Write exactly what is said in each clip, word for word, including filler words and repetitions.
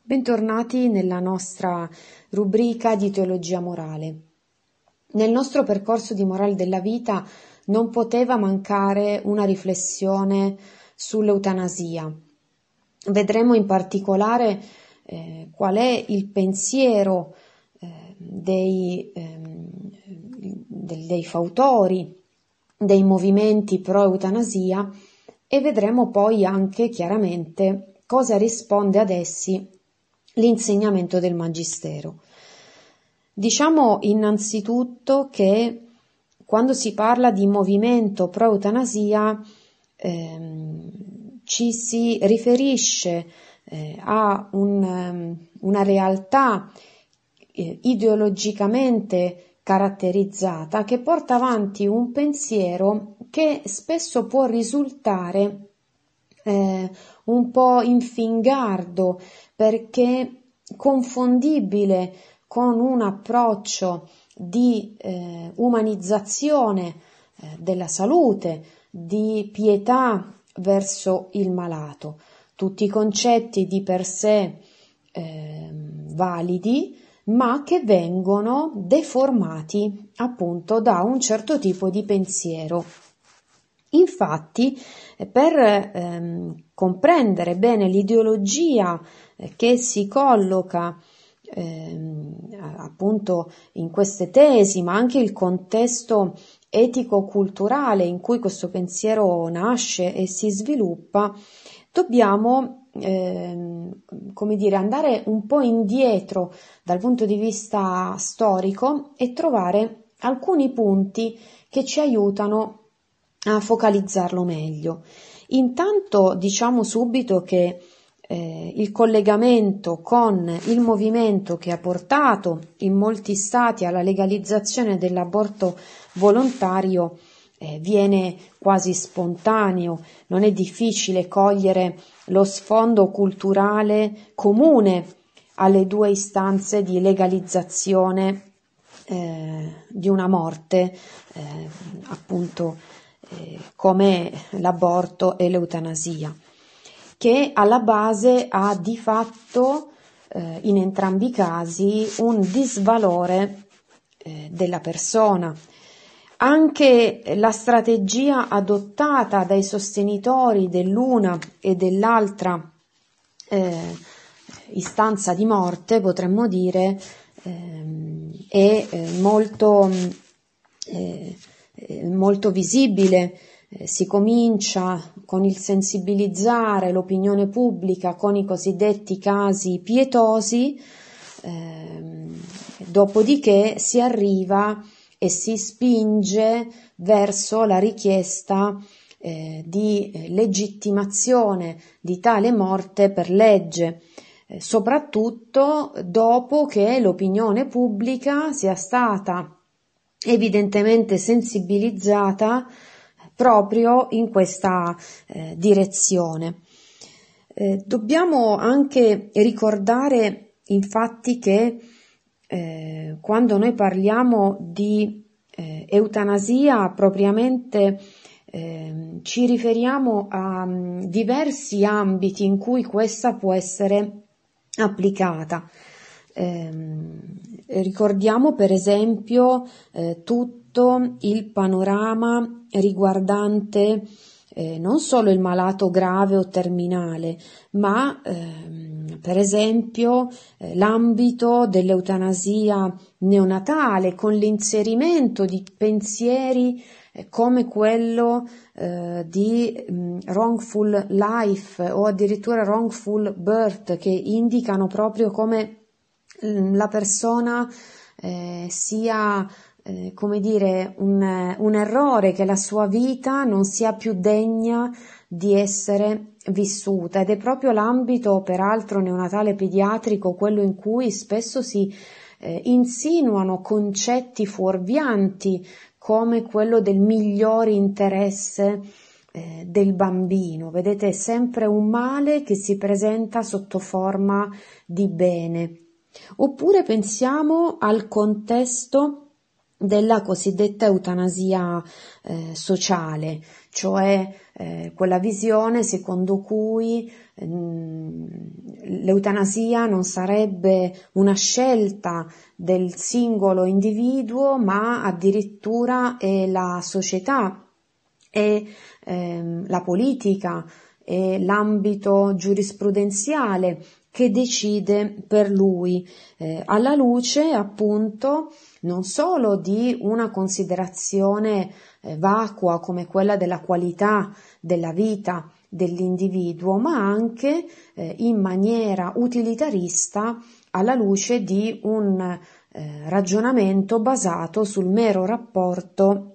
Bentornati nella nostra rubrica di teologia morale. Nel nostro percorso di morale della vita non poteva mancare una riflessione sull'eutanasia. Vedremo in particolare eh, qual è il pensiero eh, dei, eh, dei fautori dei movimenti pro-eutanasia e vedremo poi anche chiaramente cosa risponde ad essi l'insegnamento del Magistero. Diciamo innanzitutto che quando si parla di movimento pro-eutanasia ehm, ci si riferisce eh, a un, um, una realtà eh, ideologicamente caratterizzata che porta avanti un pensiero che spesso può risultare eh, un po' infingardo perché confondibile con un approccio di eh, umanizzazione eh, della salute, di pietà verso il malato, tutti concetti di per sé eh, validi, ma che vengono deformati appunto da un certo tipo di pensiero. Infatti, per ehm, comprendere bene l'ideologia eh, che si colloca ehm, appunto in queste tesi, ma anche il contesto etico-culturale in cui questo pensiero nasce e si sviluppa, dobbiamo ehm, come dire, andare un po' indietro dal punto di vista storico e trovare alcuni punti che ci aiutano a focalizzarlo meglio. Intanto diciamo subito che eh, il collegamento con il movimento che ha portato in molti stati alla legalizzazione dell'aborto volontario eh, viene quasi spontaneo, non è difficile cogliere lo sfondo culturale comune alle due istanze di legalizzazione eh, di una morte, eh, appunto come l'aborto e l'eutanasia, che alla base ha di fatto eh, in entrambi i casi un disvalore eh, della persona. Anche la strategia adottata dai sostenitori dell'una e dell'altra eh, istanza di morte, potremmo dire, eh, è eh, molto eh, molto visibile. Eh, si comincia con il sensibilizzare l'opinione pubblica con i cosiddetti casi pietosi, ehm, dopodiché si arriva e si spinge verso la richiesta eh, di legittimazione di tale morte per legge, eh, soprattutto dopo che l'opinione pubblica sia stata evidentemente sensibilizzata proprio in questa eh, direzione. Eh, dobbiamo anche ricordare infatti che eh, quando noi parliamo di eh, eutanasia propriamente eh, ci riferiamo a um, diversi ambiti in cui questa può essere applicata. Eh, ricordiamo per esempio eh, tutto il panorama riguardante eh, non solo il malato grave o terminale, ma ehm, per esempio eh, l'ambito dell'eutanasia neonatale con l'inserimento di pensieri eh, come quello eh, di mh, wrongful life o addirittura wrongful birth, che indicano proprio come la persona eh, sia, eh, come dire, un, un errore, che la sua vita non sia più degna di essere vissuta, ed è proprio l'ambito, peraltro neonatale pediatrico, quello in cui spesso si eh, insinuano concetti fuorvianti come quello del migliore interesse eh, del bambino. Vedete, è sempre un male che si presenta sotto forma di bene. Oppure pensiamo al contesto della cosiddetta eutanasia eh, sociale, cioè eh, quella visione secondo cui l'eutanasia non sarebbe una scelta del singolo individuo, ma addirittura è la società, è ehm, la politica, è l'ambito giurisprudenziale che decide per lui, eh, alla luce appunto non solo di una considerazione eh, vacua come quella della qualità della vita dell'individuo, ma anche eh, in maniera utilitarista alla luce di un eh, ragionamento basato sul mero rapporto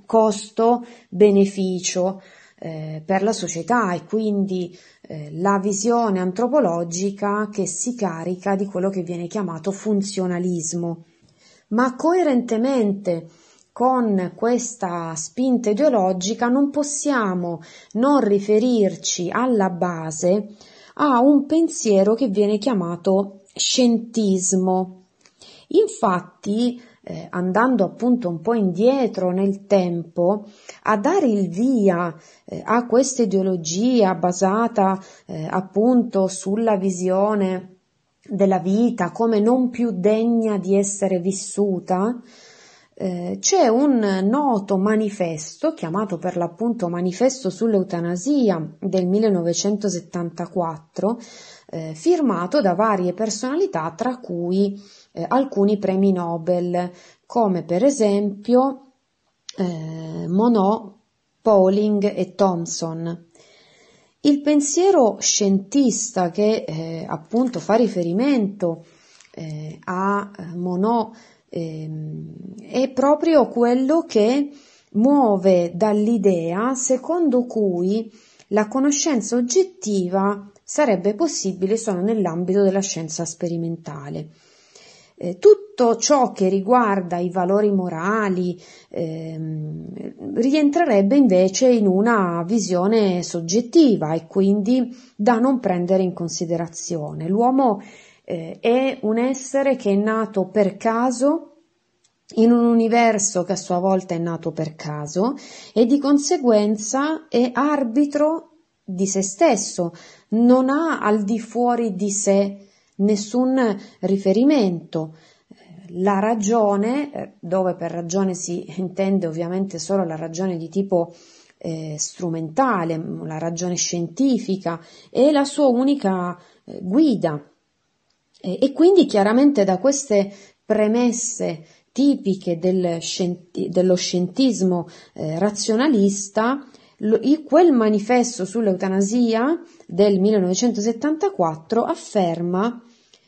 costo-beneficio eh, per la società, e quindi eh, la visione antropologica che si carica di quello che viene chiamato funzionalismo. Ma coerentemente con questa spinta ideologica non possiamo non riferirci alla base a un pensiero che viene chiamato scientismo. Infatti, eh, andando appunto un po' indietro nel tempo, a dare il via eh, a questa ideologia basata eh, appunto sulla visione della vita come non più degna di essere vissuta, eh, c'è un noto manifesto chiamato per l'appunto Manifesto sull'eutanasia del millenovecentosettantaquattro, eh, firmato da varie personalità, tra cui eh, alcuni premi Nobel, come per esempio eh, Monod, Pauling e Thomson. Il pensiero scientista che eh, appunto fa riferimento eh, a Monod eh, è proprio quello che muove dall'idea secondo cui la conoscenza oggettiva sarebbe possibile solo nell'ambito della scienza sperimentale. Eh, tutto ciò che riguarda i valori morali ehm, rientrerebbe invece in una visione soggettiva e quindi da non prendere in considerazione. L'uomo eh, è un essere che è nato per caso in un universo che a sua volta è nato per caso e di conseguenza è arbitro di se stesso, non ha al di fuori di sé nessun riferimento. La ragione, dove per ragione si intende ovviamente solo la ragione di tipo eh, strumentale, la ragione scientifica, è la sua unica eh, guida. E, e quindi chiaramente da queste premesse tipiche del scienti- dello scientismo eh, razionalista, lo, il, quel manifesto sull'eutanasia del millenovecentosettantaquattro afferma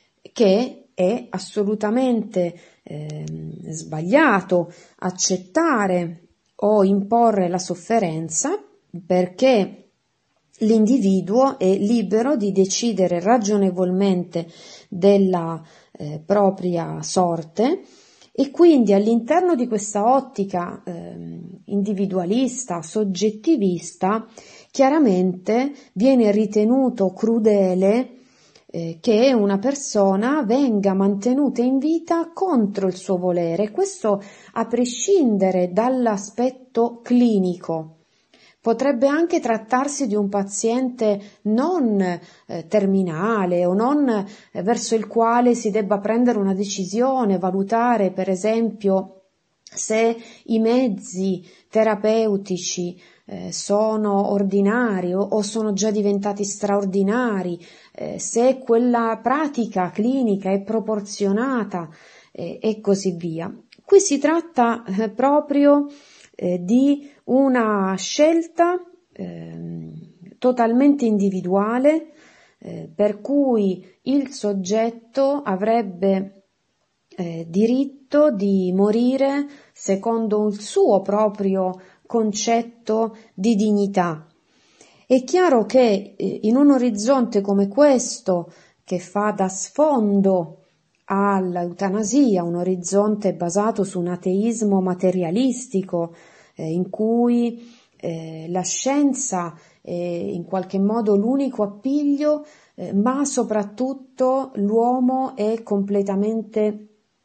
che è assolutamente eh, sbagliato accettare o imporre la sofferenza, perché l'individuo è libero di decidere ragionevolmente della eh, propria sorte, e quindi all'interno di questa ottica eh, individualista, soggettivista, chiaramente viene ritenuto crudele eh, che una persona venga mantenuta in vita contro il suo volere, questo a prescindere dall'aspetto clinico. Potrebbe anche trattarsi di un paziente non eh, terminale o non eh, verso il quale si debba prendere una decisione, valutare per esempio se i mezzi terapeutici eh, sono ordinari o, o sono già diventati straordinari, eh, se quella pratica clinica è proporzionata eh, e così via. Qui si tratta eh, proprio eh, di una scelta eh, totalmente individuale eh, per cui il soggetto avrebbe eh, diritto di morire secondo il suo proprio concetto di dignità. È chiaro che eh, in un orizzonte come questo, che fa da sfondo all'eutanasia, un orizzonte basato su un ateismo materialistico, in cui eh, la scienza è in qualche modo l'unico appiglio, eh, ma soprattutto l'uomo è completamente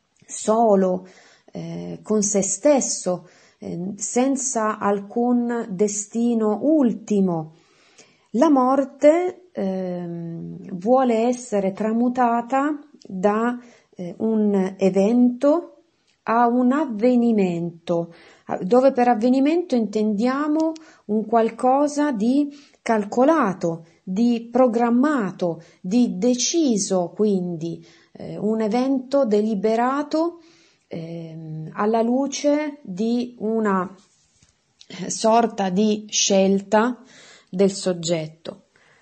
solo, eh, con se stesso, eh, senza alcun destino ultimo. La morte ehm, vuole essere tramutata da eh, un evento a un avvenimento, dove per avvenimento intendiamo un qualcosa di calcolato, di programmato, di deciso, quindi eh, un evento deliberato eh, alla luce di una sorta di scelta del soggetto.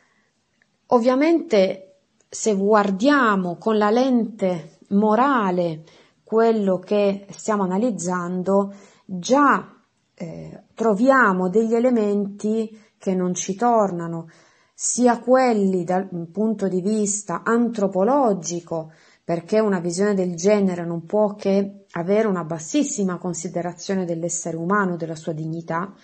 Ovviamente, se guardiamo con la lente morale quello che stiamo analizzando, già eh, troviamo degli elementi che non ci tornano, sia quelli dal punto di vista antropologico, perché una visione del genere non può che avere una bassissima considerazione dell'essere umano, della sua dignità,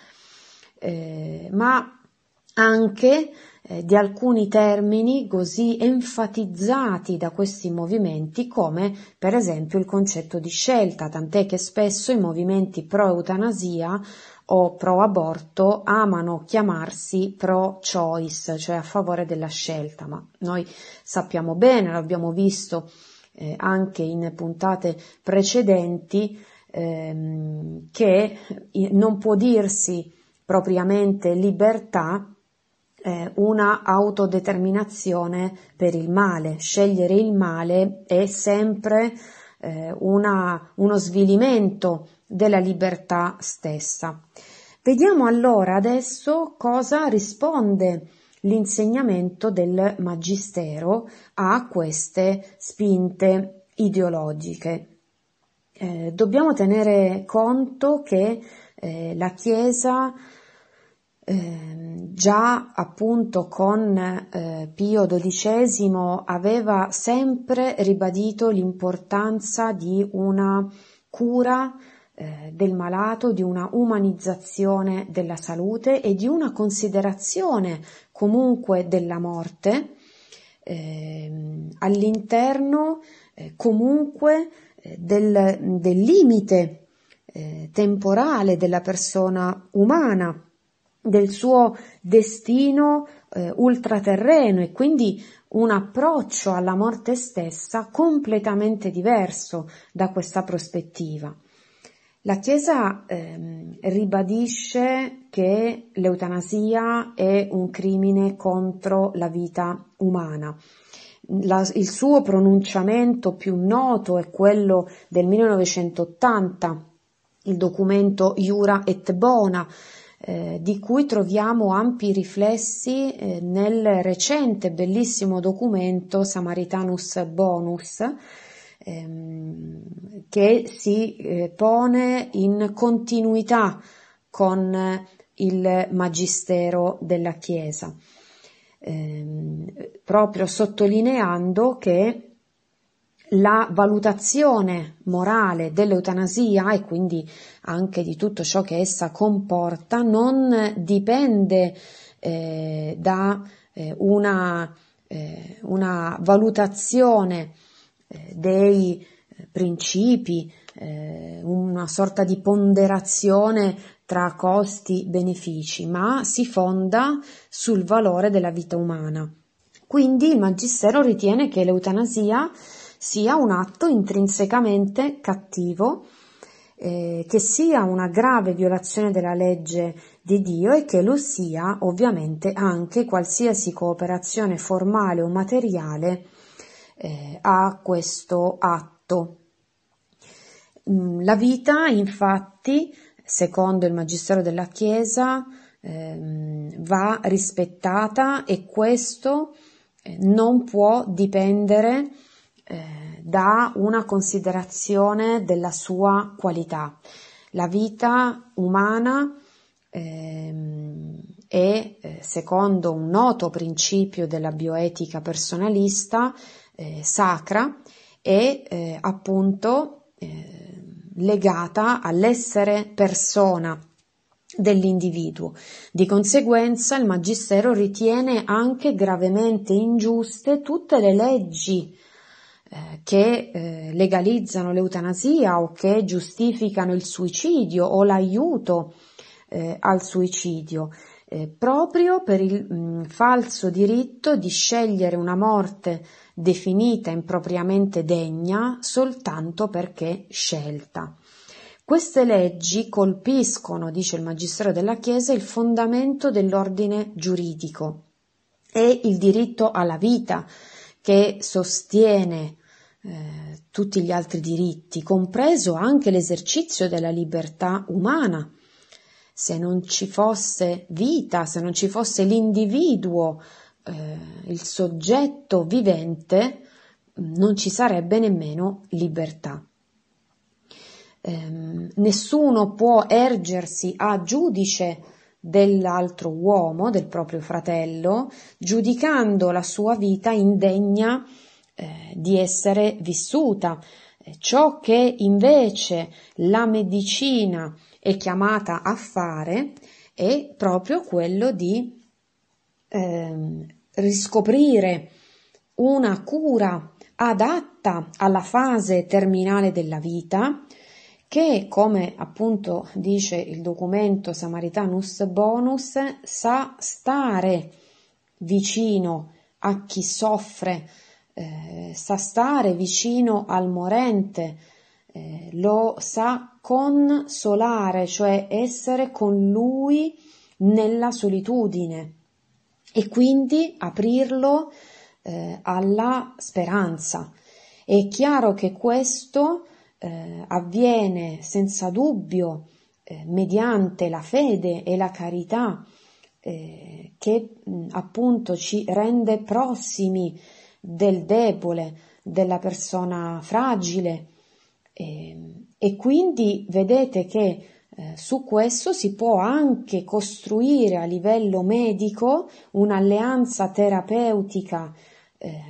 eh, ma anche eh, di alcuni termini così enfatizzati da questi movimenti, come per esempio il concetto di scelta, tant'è che spesso i movimenti pro-eutanasia o pro-aborto amano chiamarsi pro-choice, cioè a favore della scelta, ma noi sappiamo bene, l'abbiamo visto eh, anche in puntate precedenti, ehm, che non può dirsi propriamente libertà eh, una autodeterminazione per il male. Scegliere il male è sempre eh, una, uno svilimento della libertà stessa. Vediamo allora adesso cosa risponde l'insegnamento del Magistero a queste spinte ideologiche. Eh, dobbiamo tenere conto che eh, la Chiesa eh, già appunto con eh, Pio dodicesimo aveva sempre ribadito l'importanza di una cura eh, del malato, di una umanizzazione della salute e di una considerazione comunque della morte eh, all'interno eh, comunque eh, del, del limite eh, temporale della persona umana, del suo destino eh, ultraterreno, e quindi un approccio alla morte stessa completamente diverso da questa prospettiva. La Chiesa ehm, ribadisce che l'eutanasia è un crimine contro la vita umana. La, il suo pronunciamento più noto è quello del millenovecentottanta, il documento Iura et Bona, eh, di cui troviamo ampi riflessi eh, nel recente bellissimo documento Samaritanus Bonus, ehm, che si eh, pone in continuità con il Magistero della Chiesa, ehm, proprio sottolineando che la valutazione morale dell'eutanasia e quindi anche di tutto ciò che essa comporta non dipende eh, da eh, una, eh, una valutazione eh, dei principi, eh, una sorta di ponderazione tra costi-benefici, ma si fonda sul valore della vita umana. Quindi il Magistero ritiene che l'eutanasia sia un atto intrinsecamente cattivo, eh, che sia una grave violazione della legge di Dio e che lo sia ovviamente anche qualsiasi cooperazione formale o materiale eh, a questo atto. La vita, infatti, secondo il Magistero della Chiesa, eh, va rispettata, e questo eh, non può dipendere eh, da una considerazione della sua qualità. La vita umana eh, è, eh, secondo un noto principio della bioetica personalista, eh, sacra e eh, appunto eh, legata all'essere persona dell'individuo. Di conseguenza il Magistero ritiene anche gravemente ingiuste tutte le leggi eh, che eh, legalizzano l'eutanasia o che giustificano il suicidio o l'aiuto eh, al suicidio. eh, proprio per il mh, falso diritto di scegliere una morte definita impropriamente degna soltanto perché scelta. Queste leggi colpiscono, dice il Magistero della Chiesa, il fondamento dell'ordine giuridico e il diritto alla vita che sostiene eh, tutti gli altri diritti, compreso anche l'esercizio della libertà umana. Se non ci fosse vita, se non ci fosse l'individuo, eh, il soggetto vivente, non ci sarebbe nemmeno libertà. Eh, nessuno può ergersi a giudice dell'altro uomo, del proprio fratello, giudicando la sua vita indegna eh, di essere vissuta. Ciò che invece la medicina è chiamata a fare è proprio quello di eh, riscoprire una cura adatta alla fase terminale della vita, che, come appunto dice il documento Samaritanus Bonus, sa stare vicino a chi soffre, eh, sa stare vicino al morente, eh, lo sa consolare, cioè essere con lui nella solitudine e quindi aprirlo eh, alla speranza. È chiaro che questo Eh, avviene senza dubbio eh, mediante la fede e la carità eh, che mh, appunto ci rende prossimi del debole, della persona fragile eh, e quindi vedete che eh, su questo si può anche costruire a livello medico un'alleanza terapeutica eh,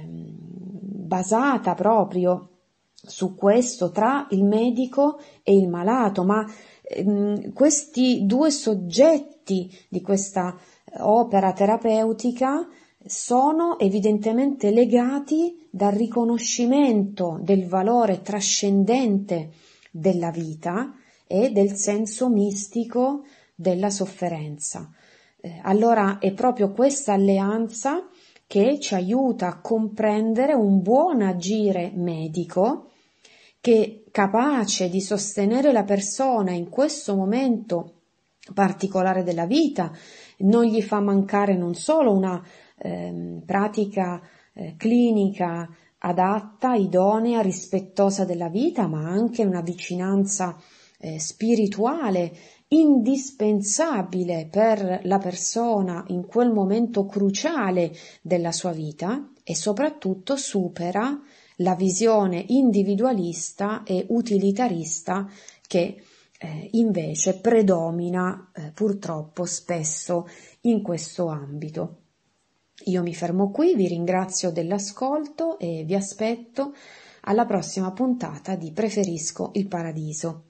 basata proprio su questo tra il medico e il malato, ma ehm, questi due soggetti di questa opera terapeutica sono evidentemente legati dal riconoscimento del valore trascendente della vita e del senso mistico della sofferenza. Eh, allora è proprio questa alleanza che ci aiuta a comprendere un buon agire medico che è capace di sostenere la persona in questo momento particolare della vita, non gli fa mancare non solo una eh, pratica eh, clinica adatta, idonea, rispettosa della vita, ma anche una vicinanza eh, spirituale indispensabile per la persona in quel momento cruciale della sua vita e soprattutto supera la visione individualista e utilitarista che eh, invece predomina eh, purtroppo spesso in questo ambito. Io mi fermo qui, vi ringrazio dell'ascolto e vi aspetto alla prossima puntata di Preferisco il Paradiso.